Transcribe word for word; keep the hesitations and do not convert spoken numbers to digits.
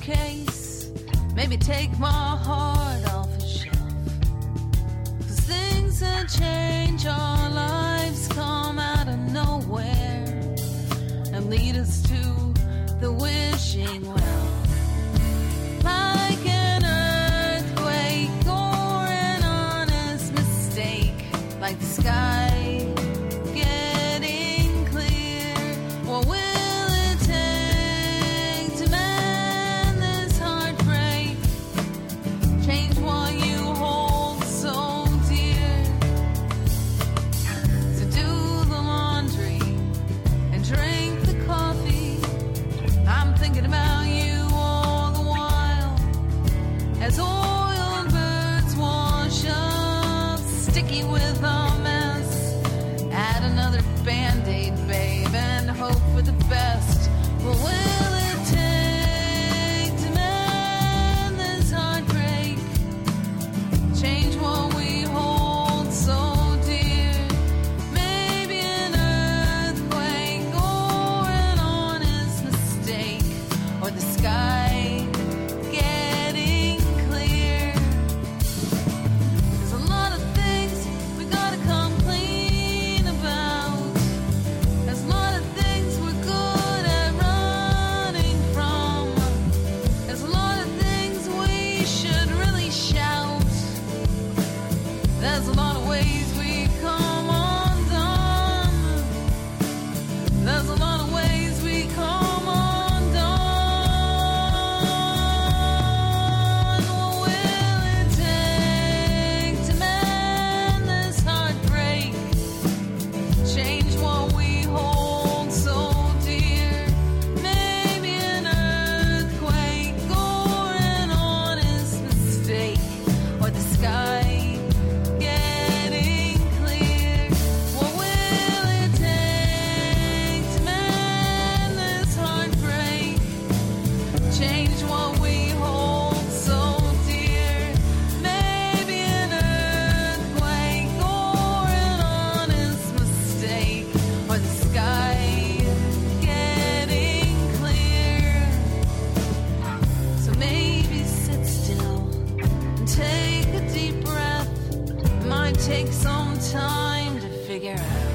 suitcase, maybe take my heart off a shelf. 'Cause things that change our lives come out of nowhere and lead us to the wishing well. Like an earthquake or an honest mistake, like the sky getting clear. What will it take to mend this heartbreak? Change what you hold so dear. So do the laundry and drink the coffee. I'm thinking about you all the while as oiled birds wash up, sticky with a mess. Add another Band-Aid, babe, and hope for the best. What will it take to mend this heartbreak? Change what we hold so dear. Maybe an earthquake or an honest mistake, or the sky getting clear. There's a lot of things we gotta come clean about. There's a lot of things we're good at running from. There's a lot of things we should really shout. There's a lot of ways we come undone. There's a lot of ways we come undone. What will it take to mend this heartbreak? Change what we hold so dear. Maybe an earthquake or an honest mistake, or the sky getting clear. What will it take to mend this heartbreak? Change what we hold so dear. Maybe an earthquake or an honest mistake, or the sky getting clear. So maybe sit still and take a deep breath. It might take some time to figure out